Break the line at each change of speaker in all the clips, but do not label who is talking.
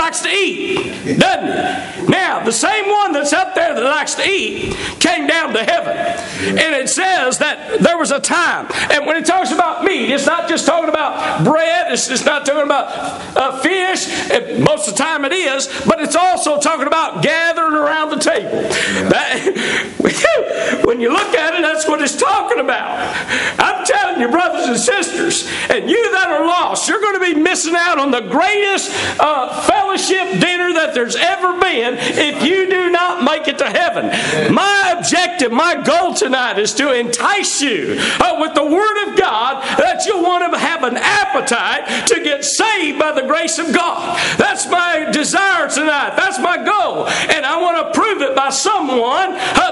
likes to eat, doesn't he? Now, the same one that's up there that likes to eat came down to heaven. And it says that there was a time. And when it talks about meat, it's not just talking about bread. It's just not talking about fish. Most of the time it is. But it's also talking about gathering around the table. When you look at it, that's what it's talking about. I'm telling you, brothers and sisters, and you that are lost, you're going to be missing out on the greatest fellowship dinner that there's ever been if you do not make it to heaven. My objective, my goal tonight is to entice you with the Word of God that you'll want to have an appetite to get saved by the grace of God. That's my desire tonight. That's my goal. And I want to prove it by someone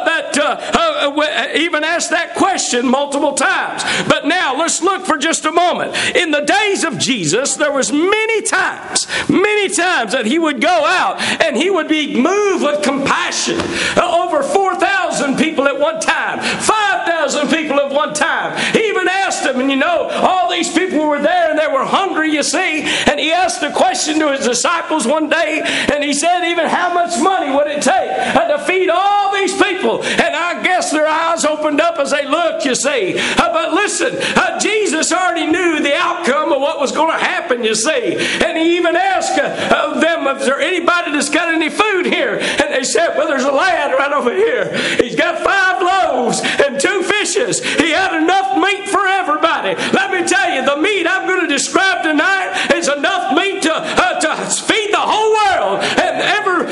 that even asked that question multiple times. But now let's look for just a moment. In the days of Jesus, there was many times that he would go out and he would be moved with compassion. Over 4,000 people at one time, 5,000 people at one time. He even asked them, and all these people were there and they were hungry, you see. And he asked a question to his disciples one day, and he said, even how much money would it take to feed all these people? And I guess their eyes opened up as they looked, you see. But listen, Jesus already knew the outcome of what was going to happen, you see. And he even asked them, is there anybody that's got any food here? And they said, well, there's a lad right over here. He's got 5 loaves and 2 fishes. He had enough meat for everybody. Let me tell you, the meat I'm going to describe tonight is enough meat to feed the whole world. And ever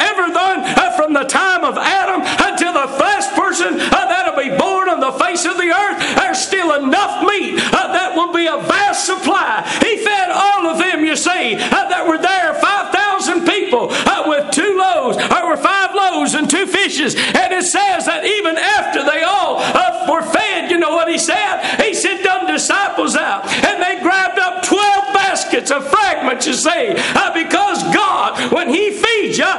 done from the time of Adam until the last person that'll be born on the face of the earth, there's still enough meat that will be a vast supply. He fed all of them, you see, that were there, 5,000 people with 2 loaves, or 5 loaves and 2 fishes. And it says that even after they all were fed, you know what he said? He sent them disciples out, and they grabbed up 12 baskets of fragments, you see, because God, when He feeds you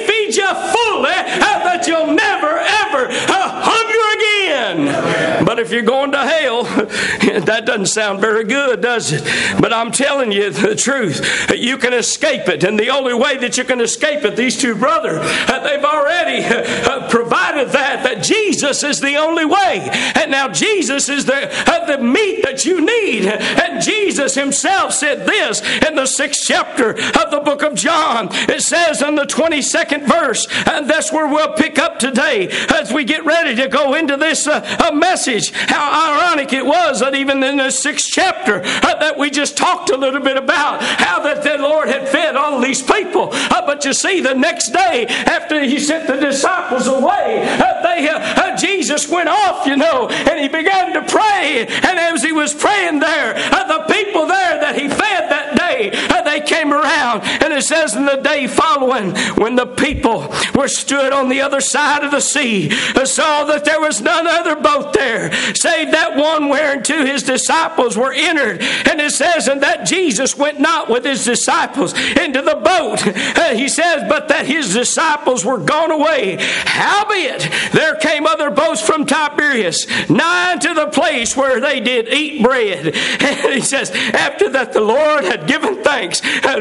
fully, that you'll never ever hunger again. But if you're going to hell, that doesn't sound very good, does it? But I'm telling you the truth. You can escape it. And the only way that you can escape it, these 2 brothers, they've already provided that Jesus is the only way. And now Jesus is the meat that you need. And Jesus Himself said this in the 6th chapter of the book of John. It says in the 22nd verse, and that's where we'll pick up today as we get ready to go into this message. How ironic it was that even in the 6th chapter that we just talked a little bit about how that the Lord had fed all these people. But you see, the next day after He sent the disciples away, Jesus went off, and He began to pray. And as He was praying there, the people there that He fed that day, they came around. And it says in the day following, when the people were stood on the other side of the sea, saw that there was none other boat there, save that one whereunto His disciples were entered. And it says, and that Jesus went not with His disciples into the boat. He says, but that His disciples were gone away. Howbeit, there came other boats from Tiberias, nigh unto the place where they did eat bread. And he says, after that the Lord had given thanks.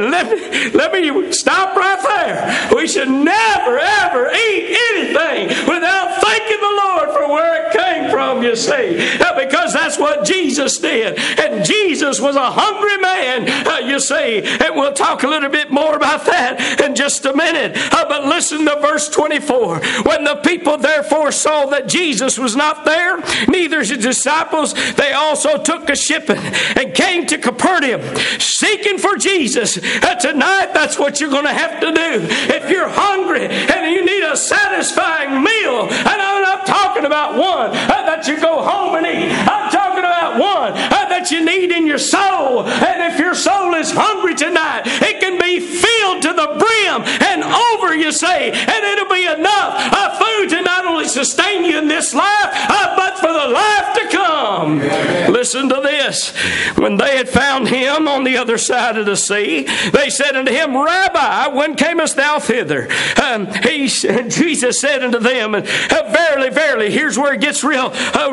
Let me stop right there. We should never ever eat anything without thanking the Lord for where it came from, you see. Because that's what Jesus did. And Jesus was a hungry man, you see. And we'll talk a little bit more about that in just a minute. But listen to verse 24. When the people therefore saw that Jesus was not there, neither his disciples, they also took a ship and came to Capernaum, seeking for Jesus. Tonight, that's what you're going to have to do. If you're hungry and you need a satisfying meal, and I'm not talking about one that you go home and eat. I'm talking about one that you need in your soul. And if your soul is hungry tonight, it can be filled to the brim and over, you say, and it'll be enough food to not only only sustain you in this life, but for the life to come. Listen to this. When they had found him on the other side of the sea, they said unto him, Rabbi, when camest thou thither? Jesus said unto them, verily, verily, here's where it gets real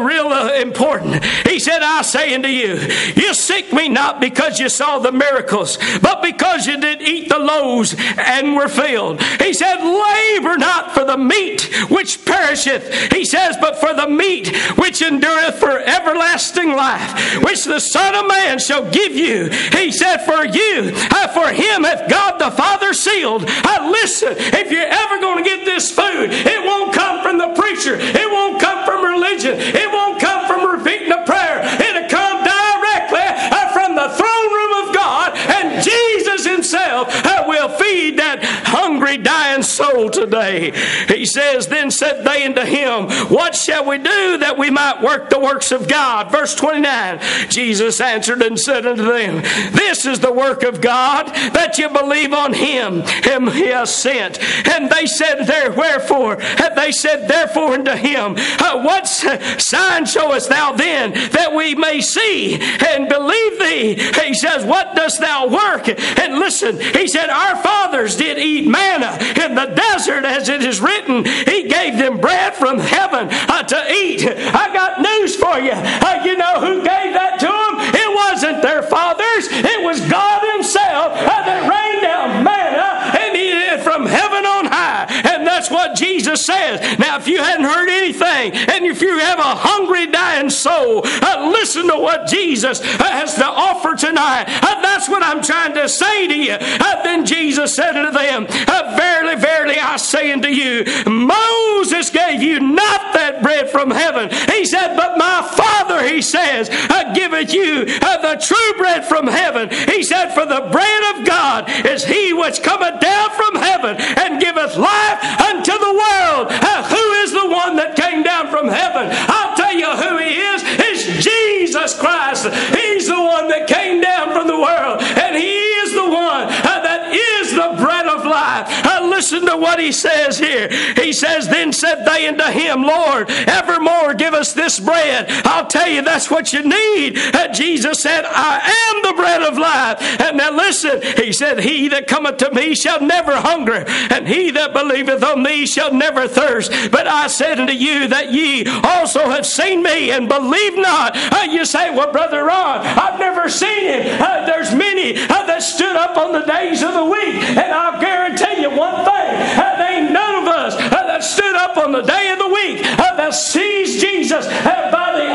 important. He said, I say unto you, you seek me not because you saw the miracles, but because you did eat the loaves and were filled. He said, labor not for the meat which perisheth, he says, but for the meat which endureth for everlasting life, which the Son of Man shall give you. He said, for you, for him hath God the Father sealed. Listen, if you're ever going to get this food, it won't come from the preacher. It won't come from religion. It won't come from repeating a prayer. It'll come directly from the throne room of God, and Jesus himself will feed that hungry, dying soul today. He says, then said they unto him, what shall we do that we might work the works of God? Verse 29, Jesus answered and said unto them, this is the work of God, that you believe on him whom he has sent. And they said, wherefore? And they said, therefore unto him, what sign showest thou then, that we may see and believe thee? He says, what dost thou work? And listen, he said, our fathers did eat manna in the desert, as it is written, he gave them bread from heaven to eat. I got news for you. You know who gave that to them? It wasn't their fathers. It was God himself that rained down manna and from heaven on high. And that's what Jesus says. Now, if you hadn't heard anything, and if you have a hungry, dying soul, listen to what Jesus has to offer tonight. That's what I'm trying to say to you. Then Jesus said unto them, verily, verily, I say unto you, Moses gave you not that bread from heaven. He said, but my Father, he says, giveth you the true bread from heaven. He said, for the bread of God is he which cometh down from heaven and giveth life unto the world. Who is the one that came down from heaven? I'll tell you who he is. It's Jesus Christ. He's the one that came down from the world, and he is the one that is the bread of life. Listen to what he says here. He says, then said they unto him, Lord, evermore give us this bread. I'll tell you, that's what you need. Jesus said, I am the bread of life. And now listen, he said, he that cometh to me shall never hunger, and he that believeth on me shall never thirst. But I said unto you that ye also have seen me and believe not. You say, well, Brother Ron, I've never seen him. There's many that stood up on the days of the week, and I'll guarantee you one thing, there ain't none of us that stood up on the day of the week that sees Jesus by the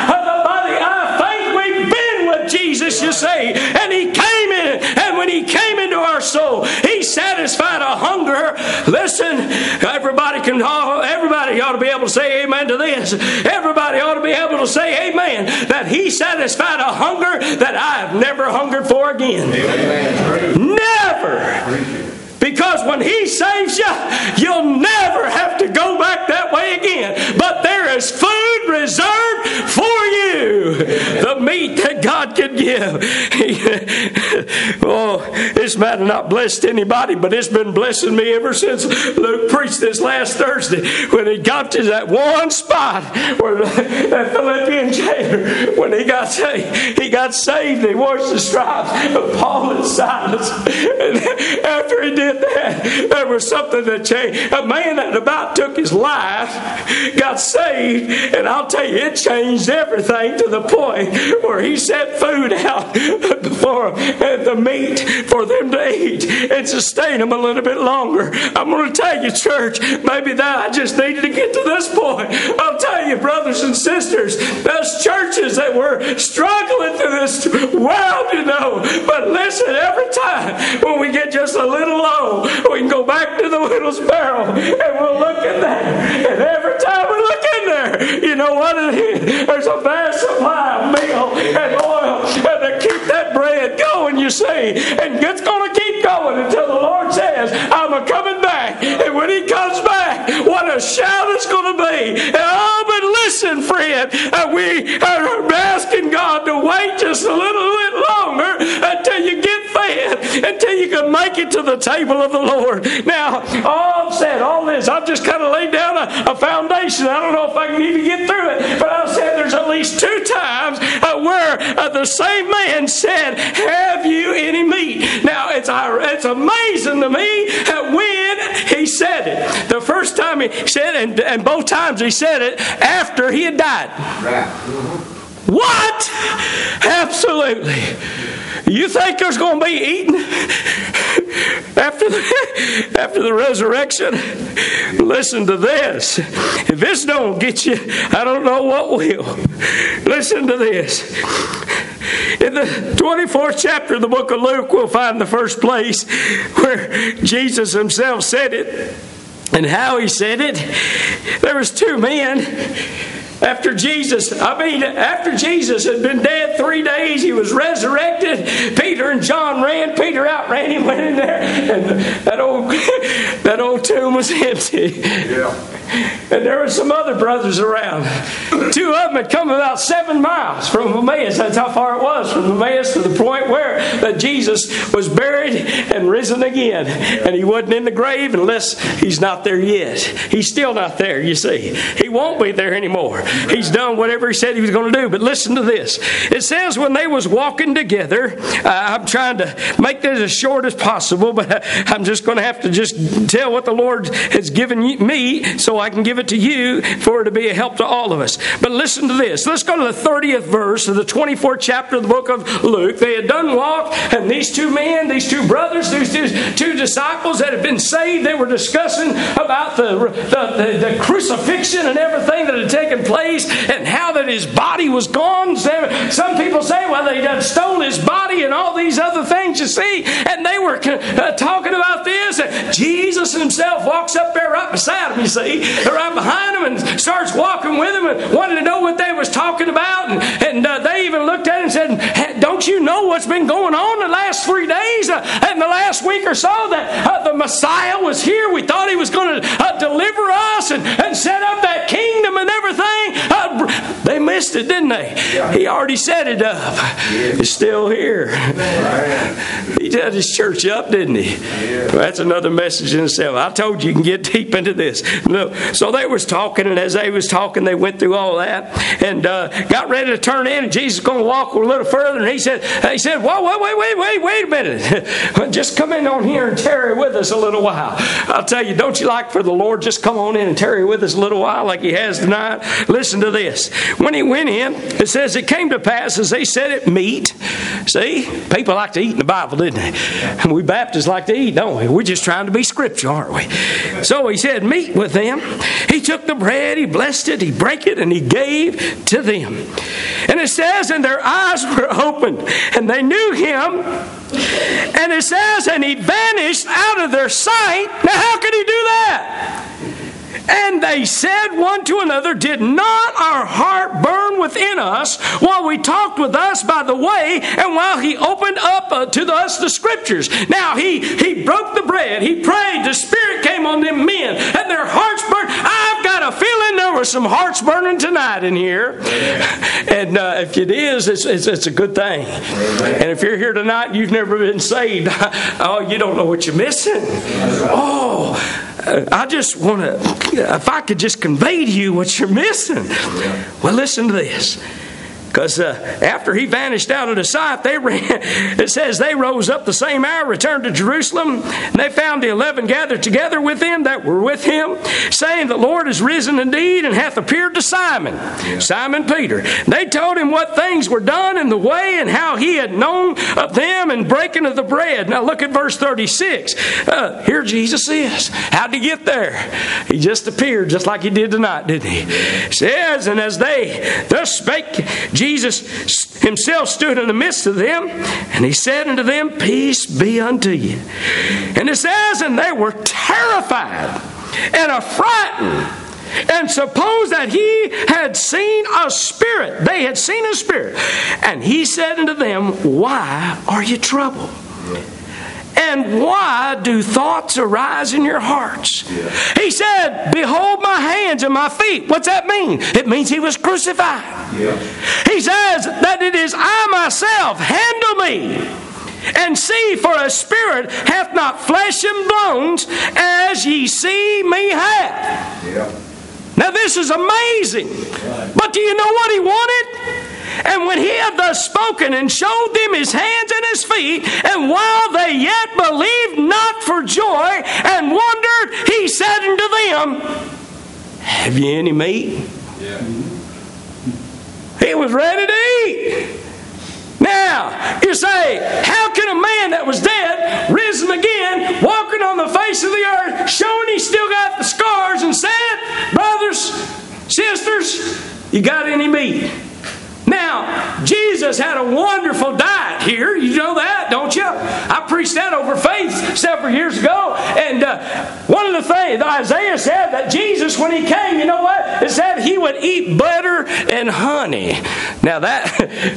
eye faith. We've been with Jesus, you see, and he came in, and when he came into our soul, he satisfied a hunger. Listen, everybody ought to be able to say amen to this. Everybody ought to be able to say amen, that he satisfied a hunger that I have never hungered for again. Amen. Never. Because when he saves you, you'll never have to go back that way again. But there is food reserved for you. The meat that God can give. This might have not blessed anybody, but it's been blessing me ever since Luke preached this last Thursday. When he got to that one spot where that Philippian jailer, when he got saved, he washed the stripes of Paul and Silas. And after he did that, there was something that changed. A man that about took his life got saved, and I'll tell you, it changed everything to the point where he set food out before them, the meat for them to eat and sustain them a little bit longer. I'm going to tell you, church, maybe that I just needed to get to this point. I'll tell you, brothers and sisters, those churches that were struggling through this world, but listen, every time when we get just a little low, we can go back to the widow's barrel and we'll look in there, and every time we look in there, you know what it is? There's a vast supply of meal and oil to keep that bread going, you see, and it's going to keep going until the Lord says, I'm a-coming back. And when he comes back, what a shout it's going to be. Oh, but listen, friend, we are asking God to wait just a little bit longer until you get fed, until you can make it to the table of the Lord. Now, all I've said, all this, I've just kind of laid down a foundation. I don't know if I can even get through it, but I've said there's at least 2 times where the same man said, have you any meat? Now, it's amazing to me when he said it. The first time he said it, and both times he said it after he had died. Right. What? Absolutely. You think there's going to be eating after the resurrection? Listen to this. If this don't get you, I don't know what will. Listen to this. In the 24th chapter of the book of Luke, we'll find the first place where Jesus himself said it and how he said it. There was 2 men. After Jesus had been dead 3 days, he was resurrected. Peter and John ran. Peter outran him, went in there, and that old tomb was empty. Yeah. And there were some other brothers around. 2 of them had come about 7 miles from Emmaus. That's how far it was from Emmaus to the point where that Jesus was buried and risen again. And he wasn't in the grave unless he's not there yet. He's still not there, you see. He won't be there anymore. He's done whatever he said he was going to do. But listen to this. It says when they was walking together, I'm trying to make this as short as possible, but I'm just going to have to just tell what the Lord has given me so I can give it to you for it to be a help to all of us. But listen to this. Let's go to the 30th verse of the 24th chapter of the book of Luke. They had done walk, and these 2 men, these 2 brothers, these 2 disciples that had been saved, they were discussing about the crucifixion and everything that had taken place and how that his body was gone. Some people say, well, they done stole his body and all these other things, you see. And they were talking about this. And Jesus himself walks up there right beside them, you see, right behind them, and starts walking with them and wanted to know what they was talking about. And they even looked at him and said, hey, don't you know what's been going on the last 3 days and the last week or so that the Messiah was here? We thought he was going to deliver us and set up that kingdom and everything. They missed it, didn't they? Yeah. He already set it up. Yeah. It's still here. He set his church up, didn't he? Yeah. Well, that's another message in itself. I told you can get deep into this. No. So they was talking, and as they was talking, they went through all that and got ready to turn in, and Jesus was going to walk a little further, and he said, whoa, wait a minute. Just come in on here and tarry with us a little while. I'll tell you, don't you like for the Lord just come on in and tarry with us a little while like he has tonight? Listen to this. When he went in, it says it came to pass as they said it meat. See, people like to eat in the Bible, didn't they? And we Baptists like to eat, don't we? We're just trying to be scripture, aren't we? So he said meat with them. He took the bread, he blessed it, he brake it, and he gave to them. And it says, and their eyes were opened, and they knew him. And it says, and he vanished out of their sight. Now, how could he do that? And they said one to another, did not our heart burn within us while we talked with us by the way, and while he opened up to us the scriptures? Now he broke the bread, he prayed, the Spirit came on them men, and their hearts burned. I've got a feeling there were some hearts burning tonight in here. And if it is, it's a good thing. And if you're here tonight and you've never been saved, oh, you don't know what you're missing. Oh, I just want to, if I could just convey to you what you're missing. Well, listen to this. Because after he vanished out of the sight, it says they rose up the same hour, returned to Jerusalem, and they found the 11 gathered together with him that were with him, saying, the Lord is risen indeed, and hath appeared to Simon Peter. They told him what things were done in the way, and how he had known of them and breaking of the bread. Now look at verse 36. Here Jesus is. How'd he get there? He just appeared, just like he did tonight, didn't he? It says, and as they thus spake, Jesus himself stood in the midst of them, and he said unto them, peace be unto you. And it says, and they were terrified and affrighted, and supposed that he had seen a spirit. They had seen a spirit. And he said unto them, why are you troubled? And why do thoughts arise in your hearts? Yeah. He said, behold my hands and my feet. What's that mean? It means he was crucified. Yeah. He says that it is I myself. Handle me. And see, for a spirit hath not flesh and bones, as ye see me have.
Yeah.
Now this is amazing. But do you know what he wanted? And when he had thus spoken and showed them his hands and his feet, and while they yet believed not for joy and wondered, he said unto them, have ye any meat?
Yeah.
He was ready to eat. Now, you say, how can a man that was dead, risen again, walking on the face of the earth, showing he still got the scars, and said, brothers, sisters, you got any meat? Now, Jesus had a wonderful diet here. You know that, don't you? I preached that over faith several years ago. And one of the things, Isaiah said that Jesus, when he came, you know what? It said he would eat butter and honey. Now that,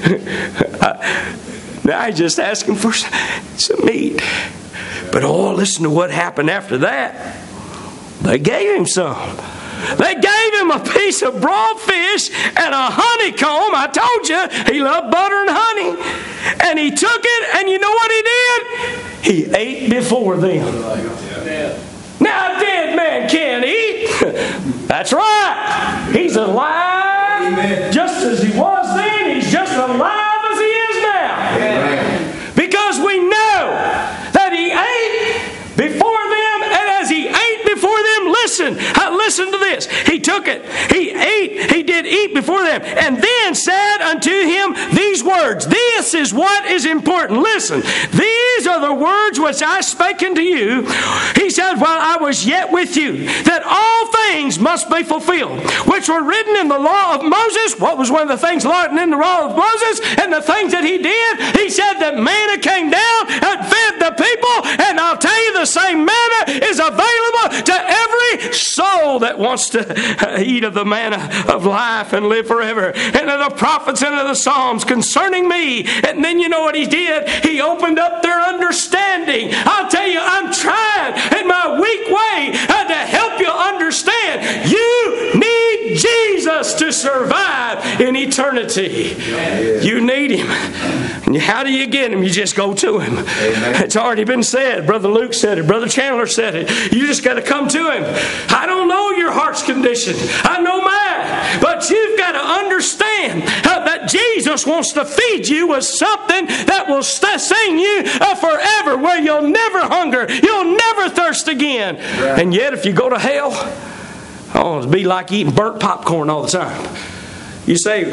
now he's just asking for some meat. But listen to what happened after that. They gave him some. They gave him a piece of broiled fish and a honeycomb. I told you, he loved butter and honey. And he took it, and you know what he did? He ate before them. Now, a dead man can't eat. That's right. He's alive just as he was then. He's just alive as he is now. Because we know that he ate before them, and as he ate before them, listen to this. He took it. He ate. He did eat before them. And then said unto him these words. This is what is important. Listen. These are the words which I spake unto you. He said, while I was yet with you, that all things must be fulfilled, which were written in the law of Moses. What was one of the things written in the law of Moses? And the things that he did. He said that manna came down and fed the people. And I'll tell you, the same manna is available to every soul that wants to eat of the manna of life and live forever. And of the prophets and of the Psalms concerning me. And then you know what he did? He opened up their understanding. I'll tell you, I'm trying in my weak way to help you understand. You need Jesus to survive in eternity. You need him. And how do you get him? You just go to him. It's already been said. Brother Luke said it. Brother Chandler said it. You just got to come to him. I don't know your heart's condition. I know mine. But you've got to understand that Jesus wants to feed you with something that will sustain you forever, where you'll never hunger. You'll never thirst again. Right. And yet if you go to hell, it'll be like eating burnt popcorn all the time. You say,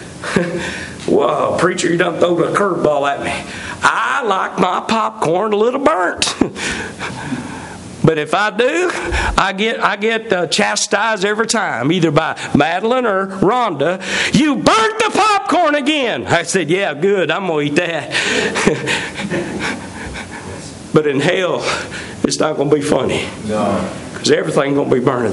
whoa, preacher, you done throw a curveball at me. I like my popcorn a little burnt. But if I do, I get chastised every time, either by Madeline or Rhonda. You burnt the popcorn again. I said, yeah, good, I'm going to eat that. But in hell, it's not going to be funny. No. Because everything's going to be burning.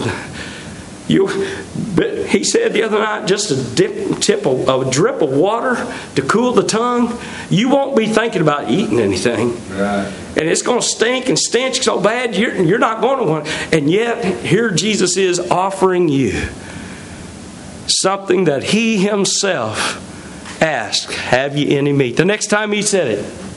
He said the other night, just a drip of water to cool the tongue. You won't be thinking about eating anything. Right. And it's going to stink and stench so bad you're not going to want it. And yet, here Jesus is offering you something that he himself asked, have you any meat? The next time he said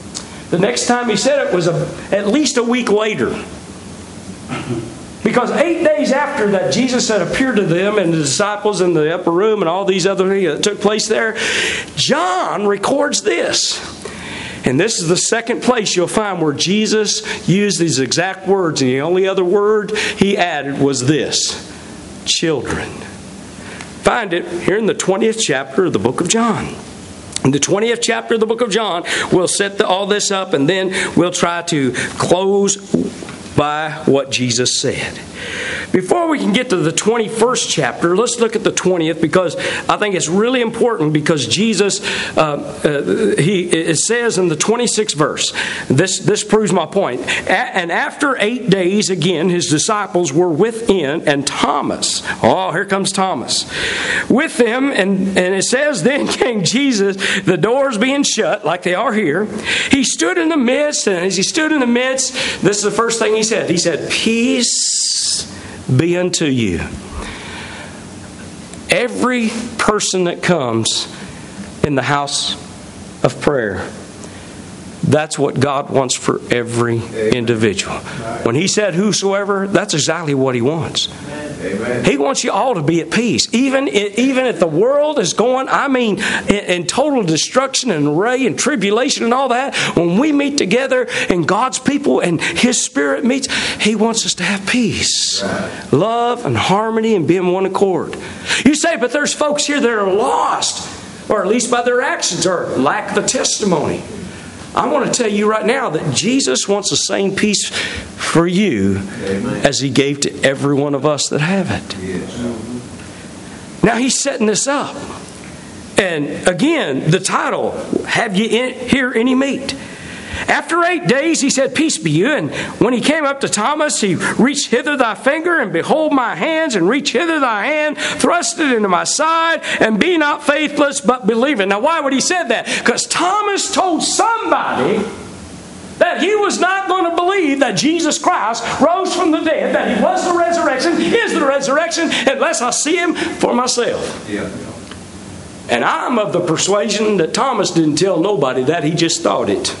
it was at least a week later. Because 8 days after that, Jesus had appeared to them and the disciples in the upper room and all these other things that took place there. John records this. And this is the second place you'll find where Jesus used these exact words. And the only other word he added was this: children. Find it here in the 20th chapter of the book of John. In the 20th chapter of the book of John, we'll set all this up, and then we'll try to close by what Jesus said. Before we can get to the 21st chapter, let's look at the 20th, because I think it's really important, because Jesus, it says in the 26th verse, this proves my point. And after 8 days, again, his disciples were within, and Thomas, here comes Thomas, with them, and it says, then came Jesus, the doors being shut, like they are here. He stood in the midst, and as he stood in the midst, this is the first thing he said. He said, peace be unto you. Every person that comes in the house of prayer That's what God wants for every individual. When He said whosoever, that's exactly what He wants. Amen. He wants you all to be at peace. Even if the world is going, in total destruction and array and tribulation and all that, when we meet together and God's people and His Spirit meets, He wants us to have peace, love and harmony and be in one accord. You say, but there's folks here that are lost, or at least by their actions, or lack the testimony. I want to tell you right now that Jesus wants the same peace for you as He gave to every one of us that have it. Now He's setting this up. And again, the title, Have You Here Any Meat? After 8 days, He said, Peace be you. And when He came up to Thomas, He reached hither thy finger, and behold my hands, and reach hither thy hand, thrust it into my side, and be not faithless, but believing. Now, why would He say that? Because Thomas told somebody that he was not going to believe that Jesus Christ rose from the dead, that He was the resurrection, is the resurrection, unless I see Him for myself. Yeah. And I'm of the persuasion that Thomas didn't tell nobody that. He just thought it.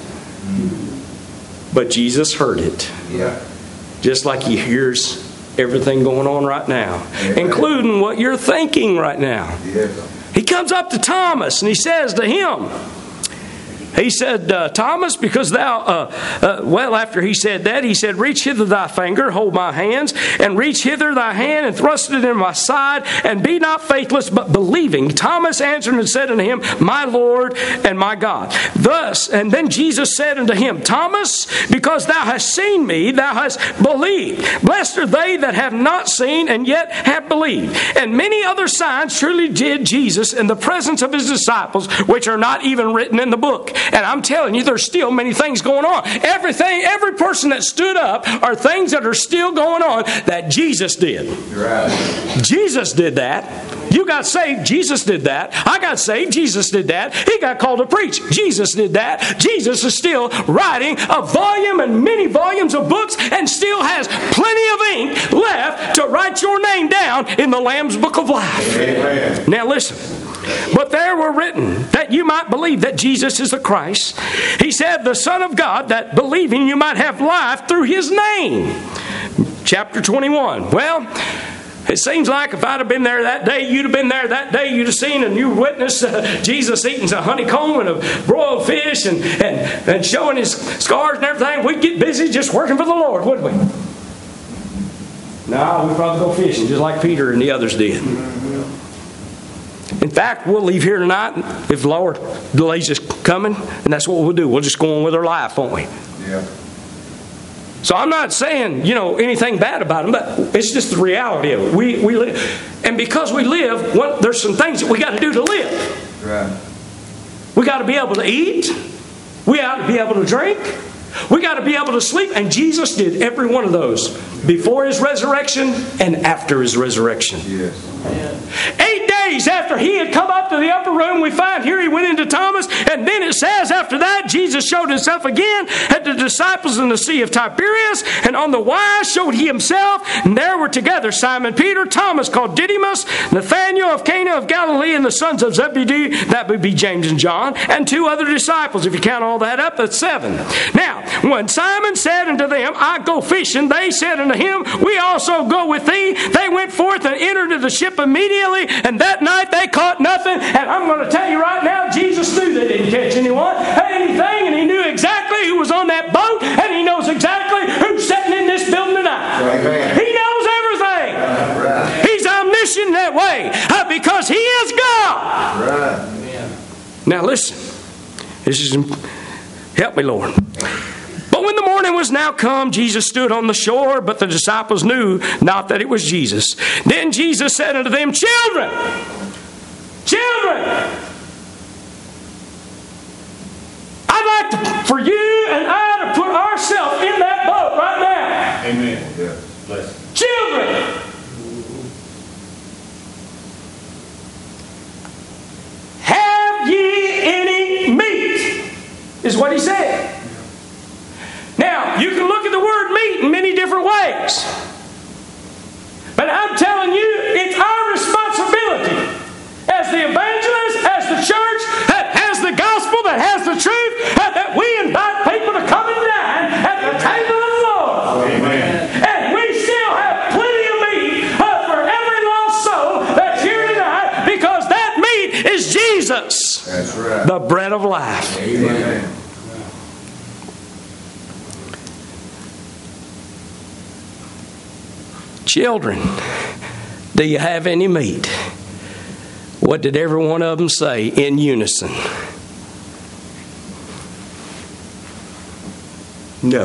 But Jesus heard it. Yeah. Just like He hears everything going on right now. Amen. Including what you're thinking right now. Yeah. He comes up to Thomas and He says to him, He said, Thomas, because thou, after He said that, He said, reach hither thy finger, hold my hands, and reach hither thy hand, and thrust it in my side, and be not faithless, but believing. Thomas answered and said unto Him, my Lord and my God. Thus, and then Jesus said unto him, Thomas, because thou hast seen me, thou hast believed. Blessed are they that have not seen, and yet have believed. And many other signs truly did Jesus in the presence of His disciples, which are not even written in the book. And I'm telling you, there's still many things going on. Every person that stood up are things that are still going on that Jesus did. Right. Jesus did that. You got saved, Jesus did that. I got saved, Jesus did that. He got called to preach, Jesus did that. Jesus is still writing a volume and many volumes of books and still has plenty of ink left to write your name down in the Lamb's Book of Life. Amen. Now listen. But there were written that you might believe that Jesus is the Christ. He said, the Son of God, that believing you might have life through His name. Chapter 21. Well, it seems like if I'd have been there that day, you'd have been there that day, you'd have seen and you witnessed Jesus eating a honeycomb and a broiled fish and showing His scars and everything. We'd get busy just working for the Lord, wouldn't we? No, we'd probably go fishing just like Peter and the others did. In fact, we'll leave here tonight if the Lord delays us coming, and that's what we'll do. We'll just go on with our life, won't we? Yeah. So I'm not saying, anything bad about them, but it's just the reality of it. We live. And because we live, there's some things that we got to do to live. Right. We got to be able to eat. We got to be able to drink. We got to be able to sleep. And Jesus did every one of those before His resurrection and after His resurrection. Yes. 8 days after He had come up to the upper room, we find here He went into Thomas, and then it says after that Jesus showed Himself again at the disciples in the Sea of Tiberias, and on the wise showed He Himself, and there were together Simon Peter, Thomas called Didymus, Nathanael of Cana of Galilee, and the sons of Zebedee, that would be James and John, and 2 other disciples. If you count all that up, that's 7. Now, when Simon said unto them, I go fishing, they said unto him, we also go with thee. They went forth and entered into the ship immediately, and that night they caught nothing. And I'm going to tell you right now, Jesus knew they didn't catch anything, and He knew exactly who was on that boat, and He knows exactly who's sitting in this building tonight. Right. He knows everything. Right. He's omniscient that way because He is God. Right. Now listen, help me, Lord. But when the morning was now come, Jesus stood on the shore, but the disciples knew not that it was Jesus. Then Jesus said unto them, Children, I'd like for you and I to put ourselves in that boat right now. Amen. Yeah. Bless. Children, have ye any meat? Is what He said. Now, you can look at the word meat in many different ways. But I'm telling you, it's our responsibility as the evangelist, as the church that has the gospel, that has the truth, that we invite The bread of life.
Amen.
Children, do you have any meat? What did every one of them say in unison? No.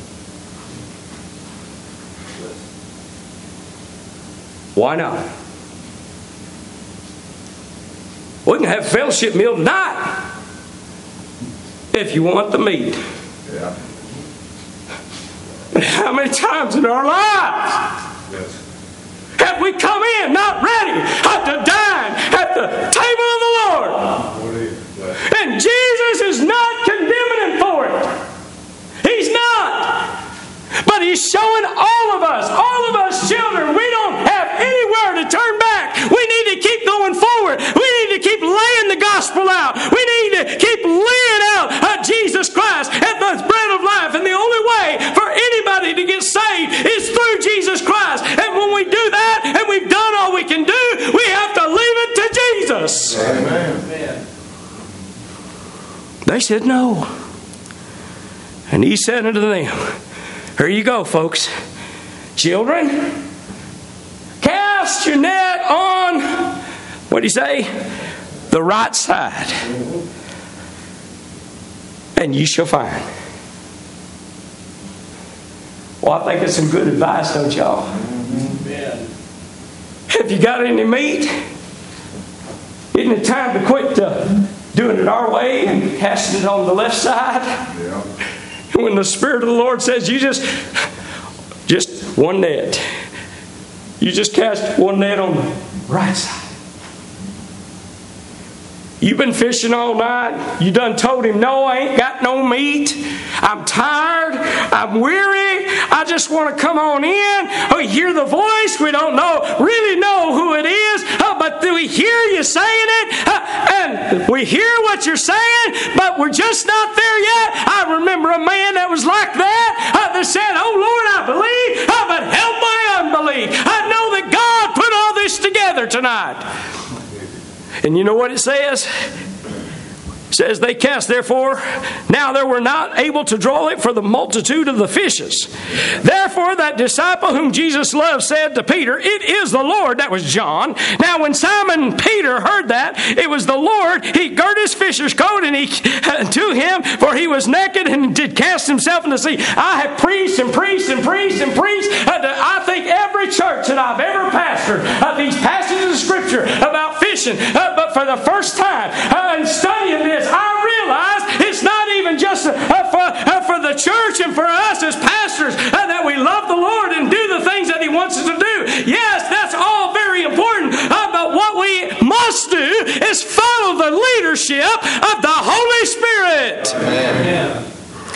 Why not? We can have a fellowship meal tonight if you want the meat.
Yeah.
How many times in our lives have we come in not ready to dine at the table of the Lord? And Jesus is not condemning him for it. He's not. But he's showing all of us children, we don't have anywhere to turn back. We need to keep going forward. We need to keep laying the gospel out. We need to keep laying out Jesus Christ at the bread of life. And the only way for anybody to get saved is through Jesus Christ. And when we do that, and we've done all we can do, we have to leave it to Jesus.
Amen.
They said no. And he said unto them, here you go, folks. Children, cast your net on, what do you say? The right side. And you shall find. Well, I think it's some good advice, don't y'all? Amen. Have you got any meat? Isn't it time to quit doing it our way and casting it on the left side?
Yeah.
When the Spirit of the Lord says you just one net. You just cast one net on the right side. You've been fishing all night. You done told him, no, I ain't got no meat. I'm tired. I'm weary. I just want to come on in. We hear the voice. We don't really know who it is. But we hear you saying it. And we hear what you're saying. But we're just not there yet. I remember a man that was like that. That said, oh Lord, I believe. But help my unbelief. I know that God put all this together tonight. And you know what it says? It says they cast, therefore, now they were not able to draw it for the multitude of the fishes. Therefore that disciple whom Jesus loved said to Peter, it is the Lord. That was John. Now when Simon Peter heard that it was the Lord, he girt his fisher's coat and he to him, for he was naked, and did cast himself in the sea. I have preached and preached and preached and preached. I think every church that I've ever pastored these passages of Scripture about fishing, but for the first time in studying this, I realize it's not even just for the church and for us as pastors that we love the Lord and do the things that He wants us to do. Yes, that's all very important. But what we must do is follow the leadership of the Holy Spirit. Amen.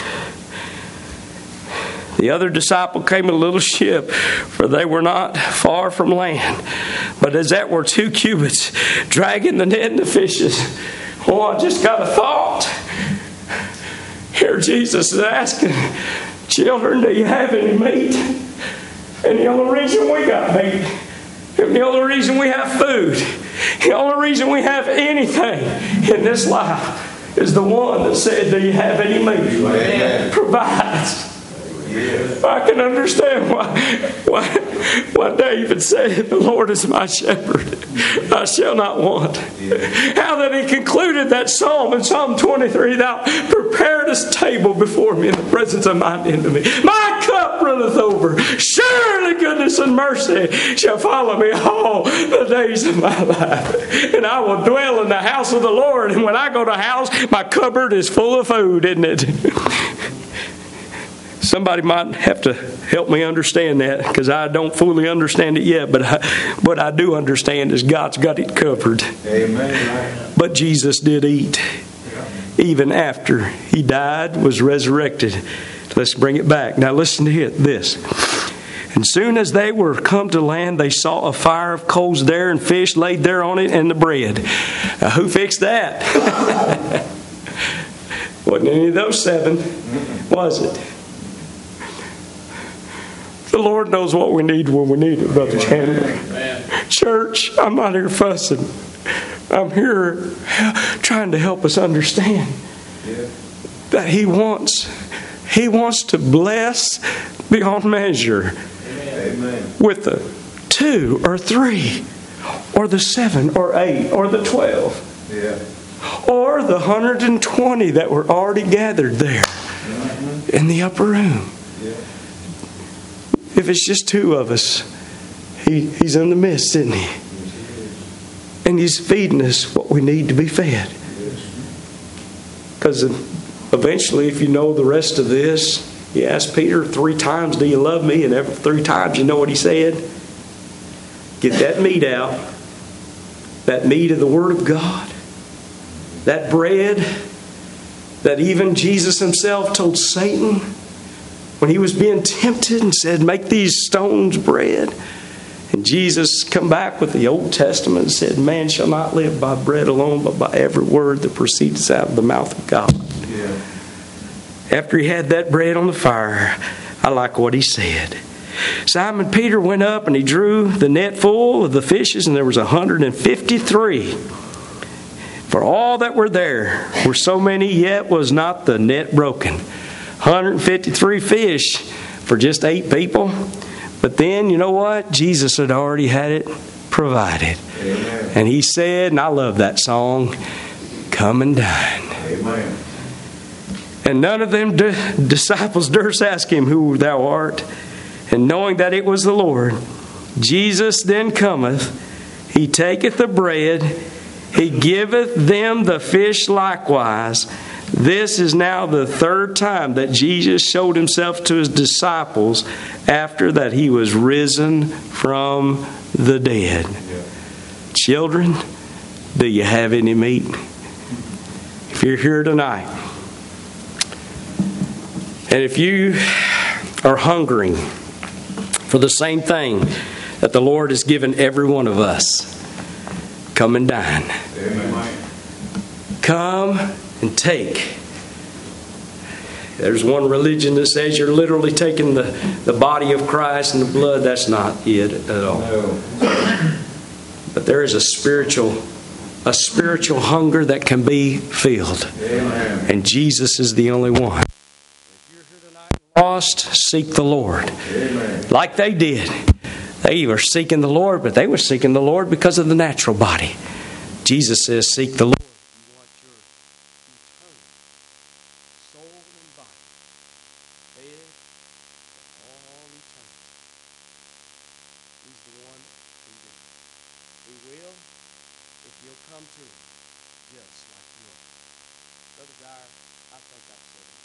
The other disciple came in a little ship, for they were not far from land, but as that were 2 cubits, dragging the net and the fishes. Oh, I just got a thought. Here Jesus is asking, children, do you have any meat? And the only reason we got meat, and the only reason we have food, the only reason we have anything in this life is the one that said, do you have any meat? Amen. Provides. I can understand why David said, the Lord is my shepherd, I shall not want. How that he concluded that psalm in Psalm 23, thou preparedest a table before me in the presence of mine enemy. My cup runneth over. Surely goodness and mercy shall follow me all the days of my life. And I will dwell in the house of the Lord. And when I go to a house, my cupboard is full of food, isn't it? Somebody might have to help me understand that, because I don't fully understand it yet. But what I do understand is God's got it covered. Amen. But Jesus did eat. Even after He died, was resurrected. Let's bring it back. Now listen to this. And soon as they were come to land, they saw a fire of coals there, and fish laid there on it, and the bread. Now who fixed that? Wasn't any of those 7, was it? The Lord knows what we need when we need it, Brother Chandler. Church, I'm not here fussing. I'm here trying to help us understand that He wants to bless beyond measure.
Amen.
With the 2 or 3 or the 7 or 8 or the 12 or the 120 that were already gathered there in the upper room. If it's just 2 of us, He's in the midst, isn't He? And He's feeding us what we need to be fed. Because eventually, if you know the rest of this, He asked Peter 3 times, do you love me? And every 3 times, you know what He said? Get that meat out. That meat of the Word of God. That bread that even Jesus Himself told Satan when he was being tempted and said, make these stones bread. And Jesus come back with the Old Testament and said, man shall not live by bread alone, but by every word that proceeds out of the mouth of God. After He had that bread on the fire, I like what He said. Simon Peter went up and he drew the net full of the fishes, and there was 153. For all that were there were so many, yet was not the net broken. 153 fish for just 8 people. But then, you know what? Jesus had already had it provided.
Amen.
And He said, and I love that song, come and dine.
Amen.
And none of them disciples durst ask Him, who thou art. And knowing that it was the Lord, Jesus then cometh, He taketh the bread, He giveth them the fish likewise. This is now the 3rd time that Jesus showed Himself to His disciples after that He was risen from the dead. Children, do you have any meat? If you're here tonight, and if you are hungering for the same thing that the Lord has given every one of us, come and dine.
Amen.
Come and take. There's one religion that says you're literally taking the body of Christ and the blood. That's not it at all.
No.
But there is a spiritual hunger that can be filled.
Amen.
And Jesus is the only one. If you're here tonight lost, seek the Lord.
Amen.
Like they did. They were seeking the Lord, but they were seeking the Lord because of the natural body. Jesus says, seek the Lord. You want your eternal soul and body fed for all eternity. He's the one who can do it. He will if you'll come to Him just like you are. Brother Dyer, I think I've said it.